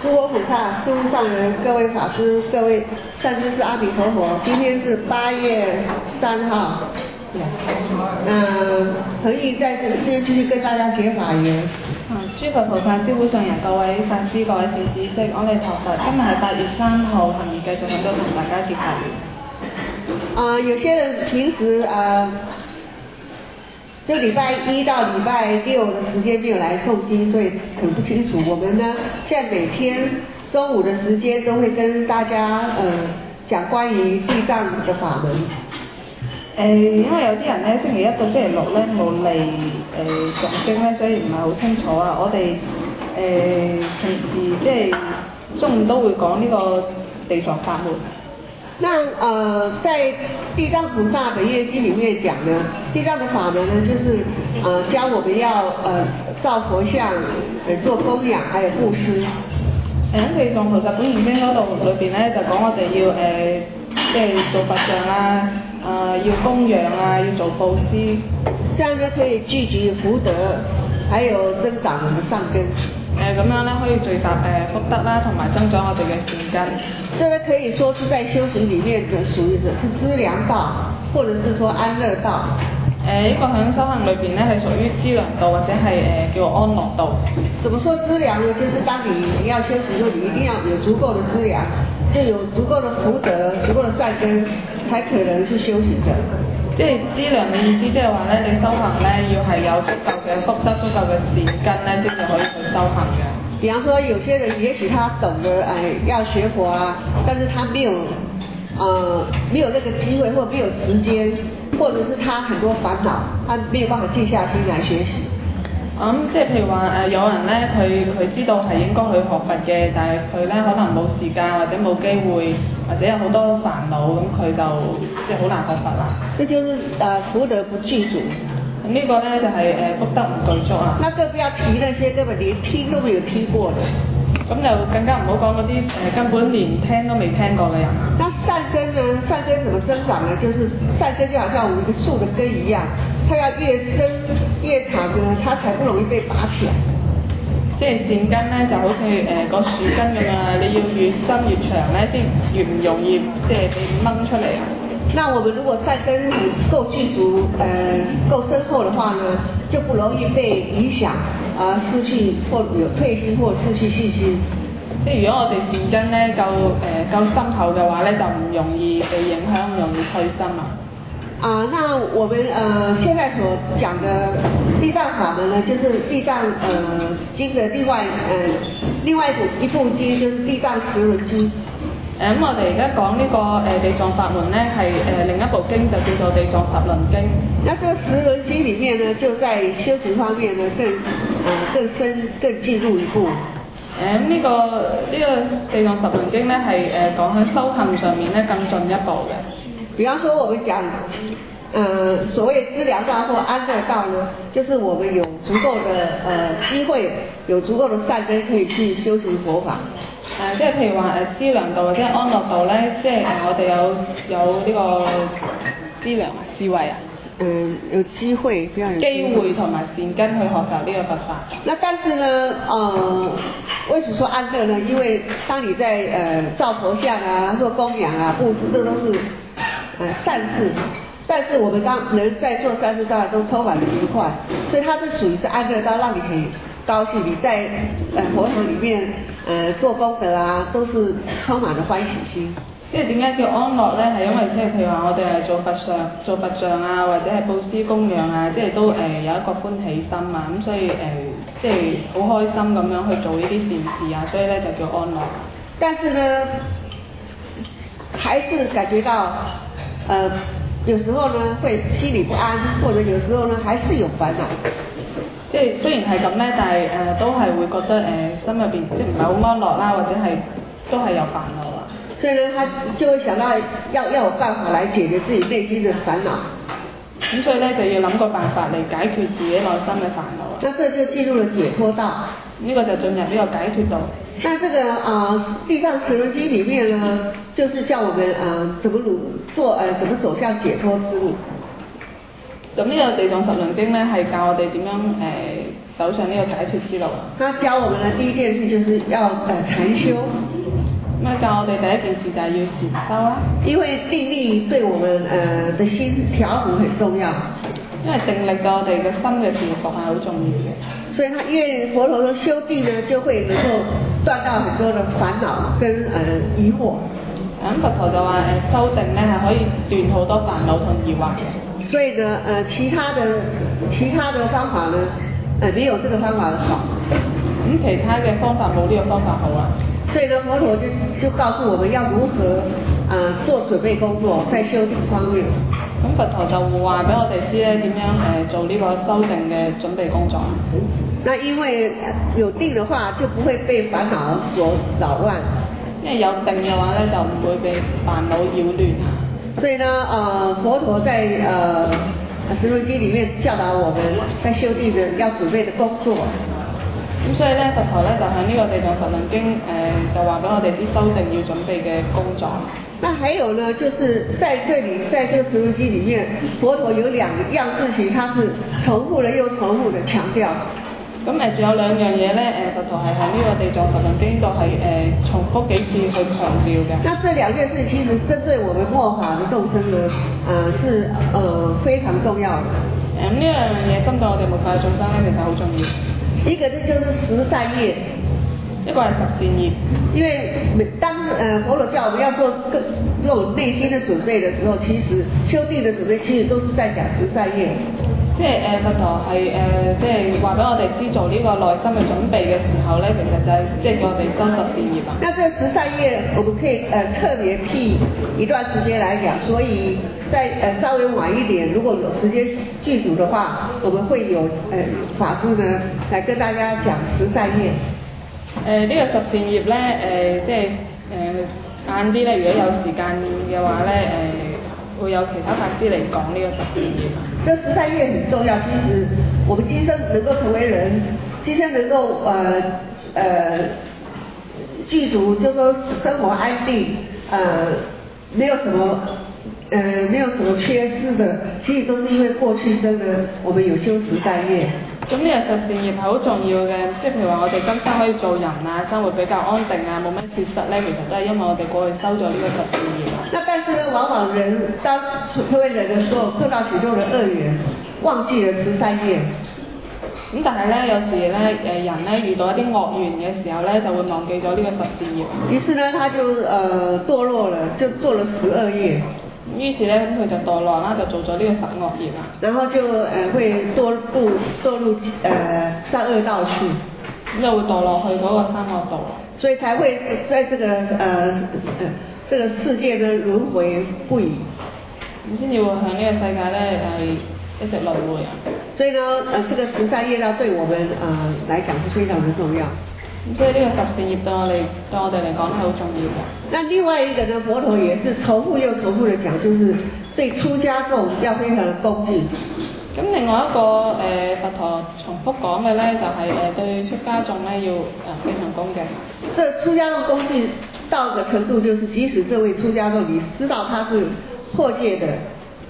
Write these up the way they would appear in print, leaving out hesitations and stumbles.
诸佛菩萨、诸上人、各位法师、各位善知识阿弥陀佛，今天是8月3号，恒毅在这边继續跟大家解法緣。 諸佛菩薩、諸會上人、各位法師、各位善知識，我哋頭佛，今日係8月3號，恒毅繼續喺度同大家解法緣。 有些人平時就禮拜1到禮拜6的時間沒有來誦經，所以很不清楚。我們呢，現在每天中午的時間都會跟大家講關於地藏的法門。 因為有啲人咧，星期1到星期6咧冇嚟誦經咧，所以唔係好清楚啊。我哋平時即係中午都會講呢個地藏法門。 那在地藏菩薩本願經裡面講呢，地藏的法門呢，就是教我們要造佛像，做供養，還有布施。 地藏菩薩本願經嗰度裏邊咧，就講我哋要即係做佛像啦，要供養啊，要做布施， 這樣就可以聚集福德，還有增長我們善根。 咁樣咧可以聚集福德啦，同埋增長我哋嘅善根。 這個可以說是在修行裡面的屬於是資糧道，或者是說安樂道。 呢個喺修行裏邊咧係屬於資糧道，或者係叫安樂道。 怎麼說資糧呢？就是當你要修行，你一定要有足夠的資糧，就有足夠的福德、足夠的善根，才可能去修行的。 即係資糧嘅意思，即係話咧，你修行咧要係有足夠嘅福德、足夠嘅善根咧，先至可以去修行嘅。 比方說，有些人也許他懂得要學佛啊，但是他沒有那個機會，或者沒有時間，或者是他很多煩惱，他沒有辦法靜下心來學習。 即係譬如話有人咧，佢知道係應該去學佛嘅，但係佢咧可能冇時間或者冇機會，或者有好多煩惱，咁佢就即係好難學佛啦。 這就是福德不具足。 咁呢個咧就係福德唔具足啊。 那更不要提那些根本連聽都沒有聽過的。 咁就更加唔好講嗰啲根本連聽都未聽過嘅人啊。 那善根呢？善根怎麼生長呢？就是善根就好像我們一個樹的根一樣，它要越深越長呢，它才不容易被拔起來。 即係善根咧，就好似個樹根咁啊，你要越深越長咧，先越唔容易即係被掹出嚟啊。 那我們如果善根夠具足，夠深厚的話呢，就不容易被影響，失去或有退心或失去信心。 即係如果我哋善根咧夠深厚嘅話咧，就唔容易被影響，唔容易退心啊。 那我們現在所講的地藏法門呢，就是地藏經的另外一部經，就是地藏十輪經。 咁我哋而家講呢個地藏法門咧，係另一部經就叫做地藏十輪經。 那這個十輪經裡面呢，就在修行方面呢，更深更進入一步。 呢個地藏十輪經咧係講喺修行上面咧更進一步嘅。 比方說我們講所謂資糧道或安樂道呢，就是我們有足夠的機會，有足夠的善根可以去修行佛法。 即係譬如話資糧道或者安樂道咧，即係我哋有呢個資糧智慧啊。 有機會，比較有機會同埋善根去學習呢個佛法。 那但是呢，為什麼說安樂呢？因為當你在造佛像啊、做供養啊、布施，這都是善事。但是我們當人在做善事當然都充滿了愉快，所以它是屬於是安樂道，讓你很高興。你在佛堂裡面做功德啊，都是充滿了歡喜心。 即係點解叫安樂咧？係因為即係譬如話我哋係做佛像啊，或者係布施供養啊，即係都有一個歡喜心啊，咁所以即係好開心咁樣去做呢啲善事啊，所以咧就叫安樂。 但是呢，還是感覺到有時候呢會心裡不安，或者有時候呢還是有煩惱。 即係雖然係咁咧，但係都係會覺得心入邊即係唔係好安樂啦，或者係都係有煩惱啦。 所以呢，他就會想到要有辦法來解決自己內心的煩惱。 咁所以咧就要諗個辦法嚟解決自己內心嘅煩惱。 那這就進入了解脫道。 呢個就進入呢個解脫道。 那這個地藏十輪經裡面呢，就是叫我們怎麼走向解脫之路。 咁呢個地藏十輪經咧係教我哋點樣走上呢個解脫之路啊。 他教我們嘅第一件事就是要禪修。 咁教我哋第一件事就係要禪修啦。 因為定力對我們的心調伏很重要。 因為定力對我哋嘅心嘅調伏係好重要嘅。 所以因為佛陀說修定呢，就會能夠斷到很多的煩惱跟疑惑。 咁佛陀就話修定咧係可以斷好多煩惱同疑惑嘅。所以呢其他的方法呢沒有這個方法好。 咁其他嘅方法冇呢個方法好啊。 所以呢佛陀就告訴我們要如何做準備工作，在修定方面。 咁佛陀就話俾我哋知咧點樣做呢個修定嘅準備工作。 那因為有定的話，就不會被煩惱所擾亂。 因為有定嘅話咧，就唔會被煩惱擾亂啊。所以呢，佛陀在十輪經裡面教導我們在修定的要準備的工作。 咁所以咧，佛陀咧就喺呢個地藏十輪經就話俾我哋啲修定要準備嘅工作。 那還有呢，就是在這裡，在這個十輪經裡面，佛陀有兩樣事情，它是重複的又重複的強調。 咁仲有兩樣嘢咧，佛陀係喺呢個地藏十輪經度係重複幾次去強調嘅。 那這兩件事其實針對我們末法的眾生呢，是非常重要的。 咁呢兩樣嘢針對我哋末法嘅眾生咧，其實好重要。 一個呢就是十善業， 一個係十善業。因為當佛陀教我們要做這種內心的準備的時候，其實修定的準備其實都是在講十善業。 即係佛陀係即係話俾我哋知做呢個內心嘅準備嘅時候咧，其實就係即係叫我哋修十善業啊。 那這十善業我們可以特別闢一段時間來講，所以在稍微晚一點，如果有時間具足的話，我們會有法師呢來跟大家講十善業。 呢個十善業咧即係晏啲咧，如果有時間嘅話咧會有其他法師嚟講呢個十善業。 這十善業很重要，其實我們今生能夠成為人，今生能夠具足，就說生活安定，沒有什麼缺失的，其實都是因為過去生的我們有修十善業。 咁呢個十善業係好重要嘅，即係譬如話我哋今生可以做人啊，生活比較安定啊，冇乜缺失咧，其實都係因為我哋過去修咗呢個十善業。 那但是呢，往往人當成為人的時候，碰到許多的惡緣，忘記了十善業。 咁但係咧，有時咧人咧遇到一啲惡緣嘅時候咧，就會忘記咗呢個十善業。 於是呢，他就墮落了，就做了十惡業。 於是咧，咁佢就墮落啦，就做咗呢個十惡業啦。 然後就會墮入三惡道去， 咁就會墮落去嗰個三惡道。 所以才會在這個世界的輪迴不已。 咁先至會向呢個世界咧一直輪迴啊。 所以呢，這個十善業道對我們來講是非常的重要。 所以呢個十善業對我哋嚟講係好重要嘅。 那另外一個呢，佛陀也是重複又重複的講，就是對出家眾要非常的恭敬。 咁另外一個佛陀重複講嘅咧，就係對出家眾咧要非常恭敬。 這出家眾恭敬到個程度，就是即使這位出家眾你知道他是破戒的。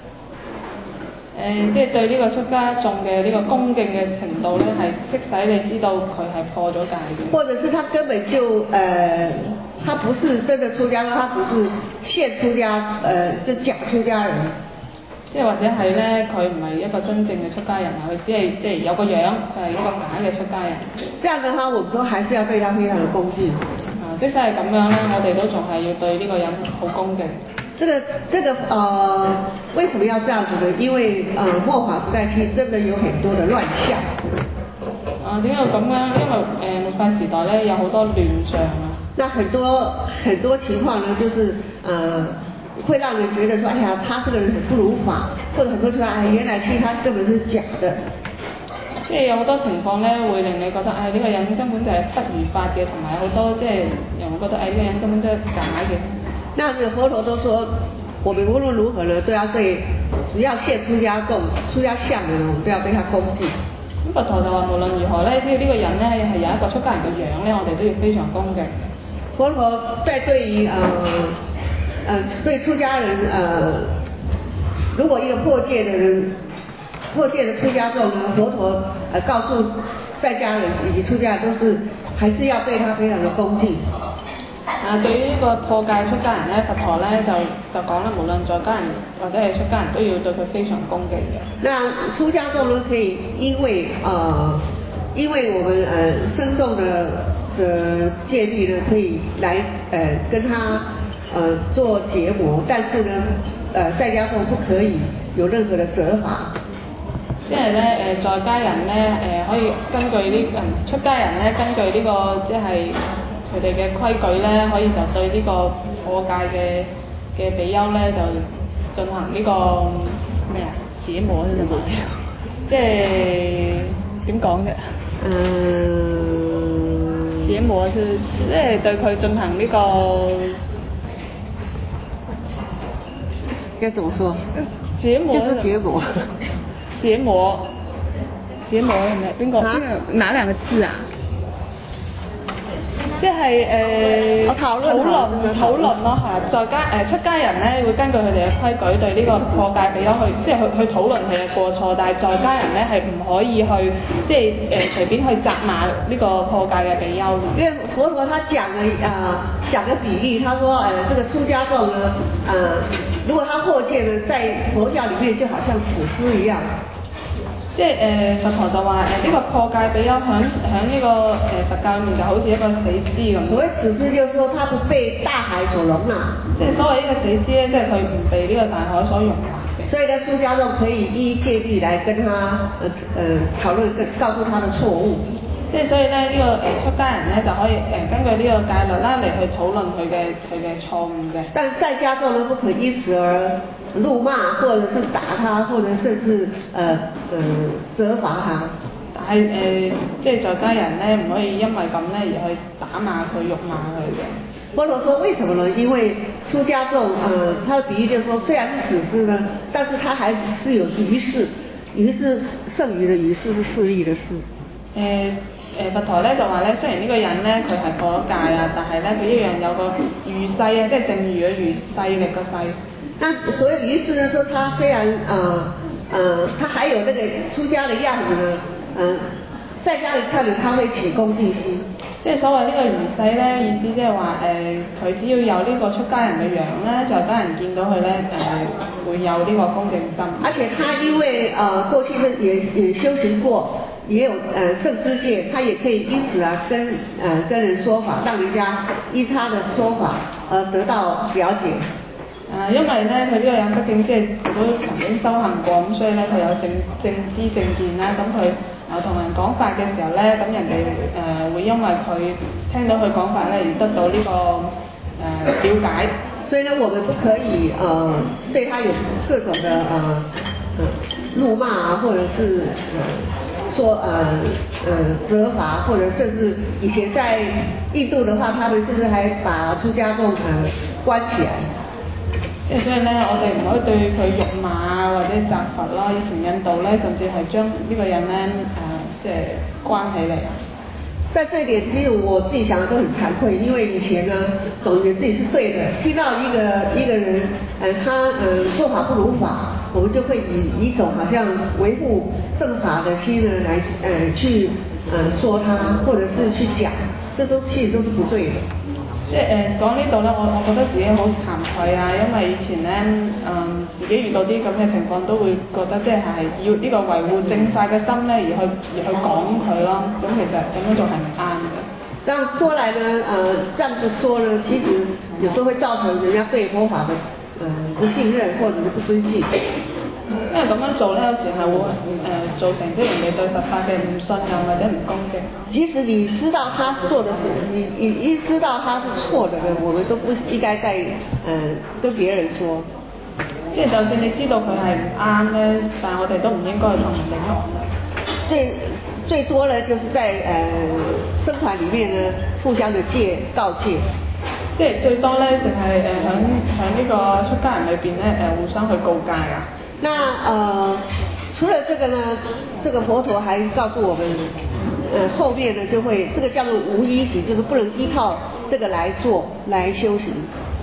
即係對呢個出家眾嘅呢個恭敬嘅程度咧，係即使你知道佢係破咗戒嘅， 或者是他根本就他不是真的出家，他只是現出家，就假出家人。 即係或者係咧，佢唔係一個真正嘅出家人啊，佢只係即係有個樣，佢係一個假嘅出家人。 這樣的話，我們都還是要對他非常的恭敬。 即使係咁樣咧，我哋都仲係要對呢個人好恭敬。 這個為什麼要這樣子呢？因為末法時代其實真的有很多的亂象。 點解咁樣？因為末法時代咧有好多亂象啊。 那很多情況呢，就是會讓人覺得說，哎呀，他這個人很不如法，或者很多情況，哎，原來其實他根本是假的。 即係有好多情況咧，會令你覺得，呢個人根本就係不如法嘅，同埋好多即係人會覺得，呢個人根本都係假嘅。 那佛陀都說，我們無論如何呢，都要對只要現出家眾、出家相的人，我們都要對他恭敬。 咁佛陀就話，無論如何咧，只要呢個人咧係有一個出家人嘅樣咧，我哋都要非常恭敬。 佛陀在對於對出家人如果一個破戒的出家眾呢，佛陀告訴在家人以及出家人都是还是要对他非常的恭敬。 對於呢個破戒出家人咧，佛陀咧就講啦，無論在家人或者係出家人都要對佢非常恭敬嘅。 那出家眾呢，可以因為我們僧眾的戒律呢，可以來跟他做結魔，但是呢在家眾不可以有任何的責罰。 因為咧在家人咧可以根據呢出家人咧根據呢個即係佢哋嘅規矩咧，可以就對呢個破戒嘅比丘咧就進行呢個咩啊結魔呢個即係點講嘅？結魔即係對佢進行呢個該怎麼說？ 結魔就是結魔。 結魔係咪邊個？哪兩個字啊？即係討論咯嚇，在家出家人咧會根據佢哋嘅規矩對呢個破戒比丘去討論佢嘅過錯，但係在家人咧係唔可以去即係隨便去責罵呢個破戒嘅比丘。 因為佛陀他講個比喻，他說這個出家眾呢如果他破戒呢，在佛教裡面就好像死屍一樣。 即係佛陀就話呢個破戒比丘響呢個佛教裡面就好似一個死屍咁。 所謂死屍就是說他不被大海所容納。 即係所謂呢個死屍咧，即係佢唔被呢個大海所容納嘅。 所以呢，出家眾可以依戒律來跟他討論，告訴他的錯誤。 即係所以咧，呢個出家人咧就可以根據呢個戒律啦嚟去討論佢嘅錯誤嘅。 但是在家眾呢，不可因此而怒罵，或者是打他，或者甚至責罰他。 但係即係在家人咧唔可以因為咁咧而去打罵佢、辱罵佢嘅。 佛陀說為什麼呢？因為出家眾他的比喻就是說，雖然是死屍呢，但是他還是有餘事，餘是剩餘的餘，事是勢力的事。 佛陀咧就話咧，雖然呢個人咧佢係破咗戒啊，但係咧佢一樣有個餘勢啊，即係剩餘嘅餘，勢力嘅勢。 那所謂餘事呢，說他雖然他還有那個出家的樣子呢，在家裡看着他會起恭敬心。 即係所謂呢個餘勢咧，意思即係話佢只要有呢個出家人嘅樣咧，在家人見到佢咧會有呢個恭敬心。 而且他因為過去呢也修行過。也有正知戒，他也可以因此跟人說法，讓人家依他的說法而得到了解。 因為咧佢呢個人畢竟即係都曾經修行過，咁所以咧佢有正知正見啦，咁佢同人講法嘅時候咧，咁人哋會因為佢聽到佢講法咧而得到呢個了解。 所以呢，我們不可以對他有各種的怒罵啊，或者是說責罰，或者甚至以前在印度的話，他們甚至還把出家眾關起來。 所以咧，我哋唔可以對佢辱罵啊，或者責罰啦。以前印度咧，甚至係將呢個人咧即係關起嚟。 在這一點，其實我自己想的都很慚愧，因為以前呢，總覺得自己是對的，聽到一個人他做法不如法，我們就會以一種好像維護正法的心呢來去說他，或者是去講，這都其實都是不對的。 即係講呢度咧，我覺得自己好慚愧啊，因為以前咧自己遇到啲咁嘅情況，都會覺得即係要呢個維護正法嘅心咧，而去講佢咯。咁其實咁樣做係唔啱嘅。 這樣說來呢，這樣子說呢，其實有時候會造成人家對佛法的不信任或者是不尊敬。 因為咁樣做咧，有時係會造成即係人哋對佛法嘅唔信任或者唔恭敬。 即使你知道他做的是，你一知道他是錯的呢，我們都不應該再跟別人說。 即係就算你知道佢係唔啱咧，但係我哋都唔應該去同人哋講。 最多呢，就是在僧團裡面呢，互相的告誡。 即係最多咧，淨係響呢個出家人裏邊咧互相去告誡啊。 那除了這個呢，這個佛陀還告訴我們，後面呢就會，這個叫做無依行，就是不能依靠這個來做來修行。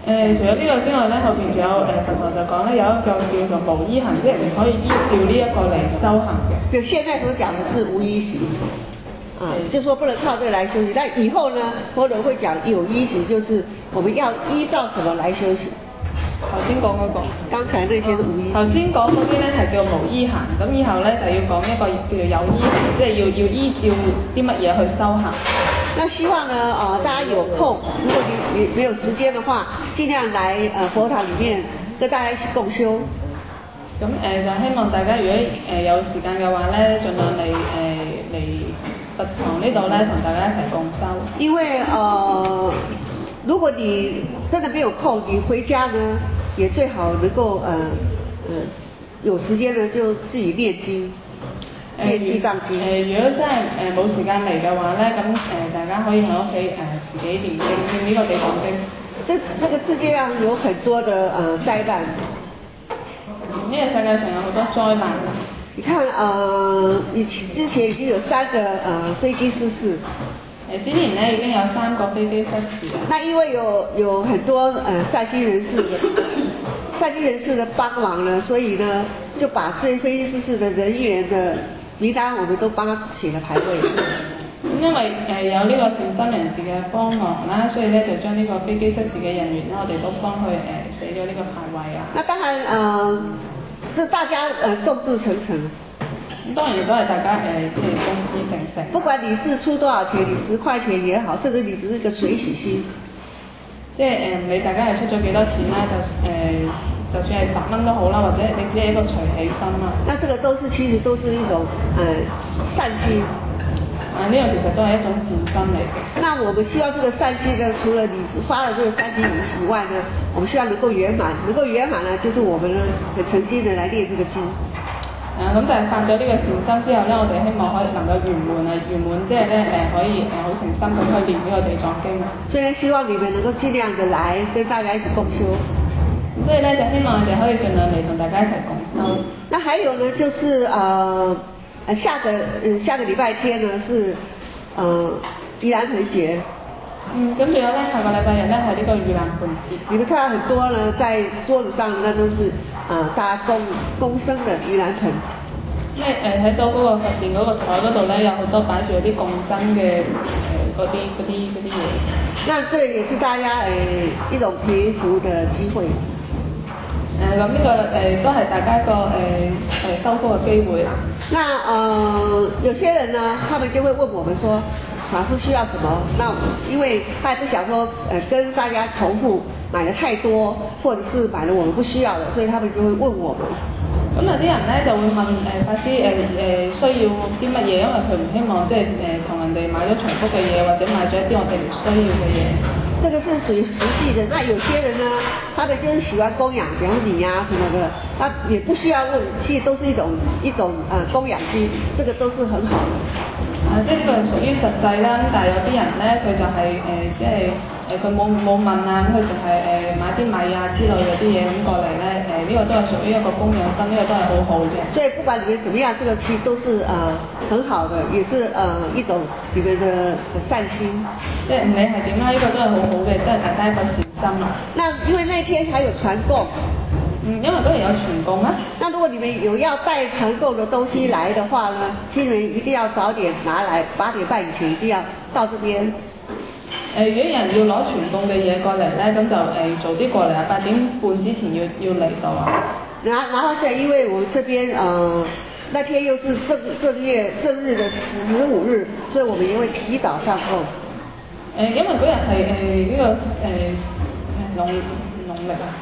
除咗呢個之外咧，後邊仲有佛陀就講咧有一個叫做無依行，即係唔可以依照呢一個嚟修行嘅。 就現在所講的是無依行，就說不能靠這個來修行。但以後呢，佛陀會講有依行，就是我們要依照什麼來修行。 頭先講嗰個， 剛才那些是無依行。 頭先講嗰啲咧係叫無依行，咁以後咧就要講一個叫做有依行，即係要依照啲乜嘢去修行。 那希望呢，大家有空，如果你沒有時間的話，盡量來佛堂裡面跟大家一起共修。 咁就希望大家如果有時間嘅話咧，盡量嚟佛堂呢度咧同大家一齊共修。 因為如果你真的沒有空，你回家呢也最好能夠有時間呢就自己念經。 如果真係冇時間嚟嘅話咧，咁大家可以喺屋企自己念經，念呢個地藏經。 這個世界上有很多的災難。 呢個世界上有好多災難。 你看之前已經有3個飛機失事。 之前咧已經有3個飛機失事。 那因為有很多善心人士的幫忙呢，所以呢就把這些飛機失事的人員的名單我們都幫他寫了牌位。 因為有呢個善心人士嘅幫忙啦，所以咧就將呢個飛機失事嘅人員咧，我哋都幫佢寫咗呢個牌位啊。 那當然是大家眾志成城。 咁當然都係大家即係眾志成城。 不管你是出多少錢，你10塊錢也好，甚至你只是一個隨喜心。 即係唔理大家係出咗幾多錢啦，就算係10蚊都好啦，或者你只係一個隨喜心啊。 那這個其實都是一種善心。 呢個其實都係一種善心嚟嘅。 那我們希望這個善心呢，除了你發了這個善心以外呢，我們希望能夠圓滿。能夠圓滿呢，就是我們呢很誠心的來念這個經。 咁就係發咗呢個善心之後咧，我哋希望可以能夠圓滿即係咧可以好誠心咁去念呢個地藏經。 所以希望你們能夠盡量的來跟大家一起共修。 所以咧就希望你哋可以盡量嚟同大家一齊共修。 那還有呢，就是下個禮拜天呢是盂蘭盆節。 咁仲有咧，下個禮拜日咧係呢個盂蘭盆節。 你們看到很多呢，在桌子上那都是大家供生的盂蘭盆。 睇到嗰個佛殿嗰個台嗰度咧，有好多擺住啲供生嘅嗰啲嘢。 那這也是大家一種祈福的機會。 咁呢個都係大家一個收福嘅機會啦。 那有些人呢，他們就會問我們說，法師需要什麼？那因為他也不想說跟大家重複買得太多，或者是買了我們不需要的，所以他們就會問我們。 咁有啲人咧就會問法師需要啲乜嘢，因為佢唔希望即係同人哋買咗重複嘅嘢，或者買咗一啲我哋唔需要嘅嘢。 這個是屬於實際的。那有些人呢，他們就是喜歡供養，比方你呀什麼的，他也不需要問，其實都是一種供養心，這個都是很好的。 即係呢個係屬於實際啦，但係有啲人咧佢就係即係佢冇問啊，咁佢淨係買啲米啊之類嗰啲嘢咁過嚟咧，呢個都係屬於一個供養心，呢個都係好好嘅。 所以不管你們怎麼樣，這個其實都是很好的，也是一種你們的善心。 即係唔理係點啦，呢個都係好好嘅，即係大家一個善心啊。 那因為那天還有傳供。 因為嗰日有傳供啊。 那如果你們有要帶傳供的東西來的話呢，請你們一定要早點拿來，8點半以前一定要到這邊。 如果有人要攞傳供嘅嘢過嚟咧，咁就早啲過嚟啊，8點半之前要嚟到啊。 然後因為我們這邊那天又是正日的15日，所以我們也會提早上供。 因為嗰日係呢個農曆啊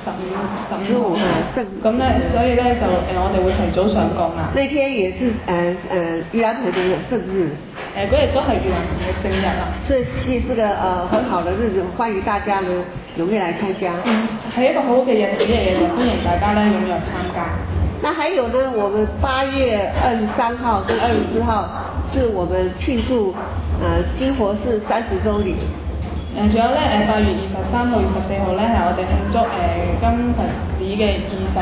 15正，咁咧所以咧就我哋會提早上供啊。 那天也是盂蘭盆的正日。 嗰日都係盂蘭盆嘅正日啊。所以是個很好的日子，歡迎大家呢踴躍來參加。 係一個好好嘅日子嚟嘅，歡迎大家咧踴躍參加。 那還有呢，我們8月23號跟24號是我們慶祝金活寺30週年。仲有咧8月23號、24號咧係我哋慶祝金佛寺嘅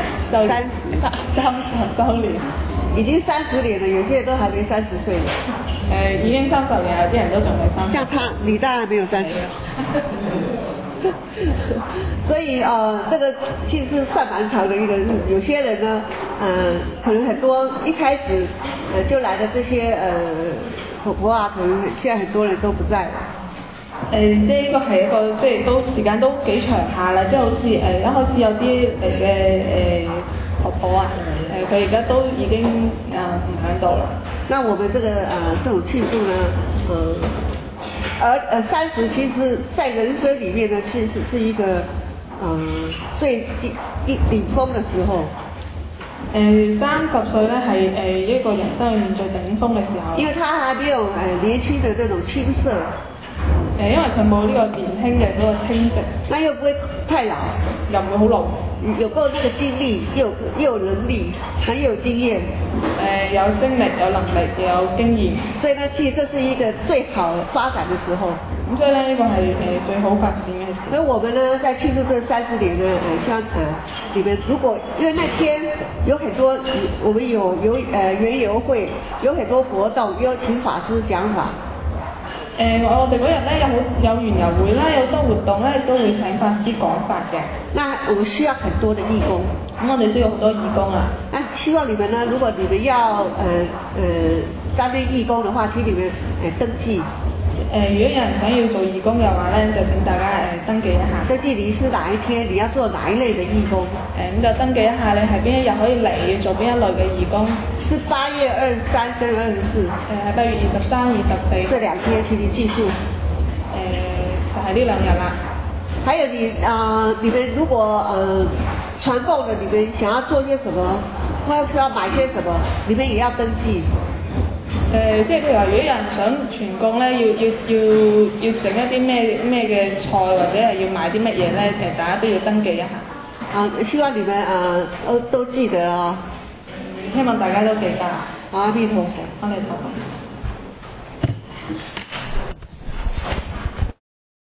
30週年。 已經30年了，有些人都還沒30歲。 已經30年，有啲人都仲未30。 像你當然沒有30。 所以这个其实是算蛮长的一个日子。有些人呢，可能很多一开始就来的这些婆婆啊，可能現在很多人都不在了。 即係呢個係一個即係都時間都幾長下啦，即係好似一開始有啲嚟嘅婆婆啊，佢而家都已經唔喺度啦。 那我們這個這種慶祝呢，30其實在人生裡面呢，其實是一個最頂峰的時候。 30歲咧係一個人生裏面最頂峰嘅時候。 因為他還沒有年輕的這種青澀。 因為佢冇呢個年輕嘅嗰個青直。 那又不會太老， 又唔會好老。 有夠那個精力，又有能力，又有經驗。 有精力，有能力，又有經驗。 所以呢，其實這是一個最好發展的時候。 咁所以呢，呢個係最好發展嘅時候。 所以我們呢，在慶祝這30年呢，像你們如果因為那天有很多，我們有園遊會，有很多活動，有請法師講法。 我哋嗰日咧有園遊會啦，有好多活動咧都會請法師講法嘅。 那我們需要很多的義工， 咁我哋需要好多義工啊。 希望你們呢，如果你們要擔任義工的話，請你們登記。 如果有人想要做義工嘅話咧，就請大家登記一下。 登記你是哪一天，你要做哪一類的義工。 咁就登記一下你係邊一日可以嚟做邊一類嘅義工。 是8月23跟24。 8月23、24。 這2天請你記住。 就係呢2日啦。 還有你們如果傳供的，你們想要做些什麼，或者是要買些什麼，你們也要登記。 即係譬如話，如果有人想傳供咧，要整一啲咩嘅菜，或者係要買啲乜嘢咧，大家都要登記一下。 希望你們都記得啊。 希望大家都記得。 阿彌陀佛。 阿彌陀佛。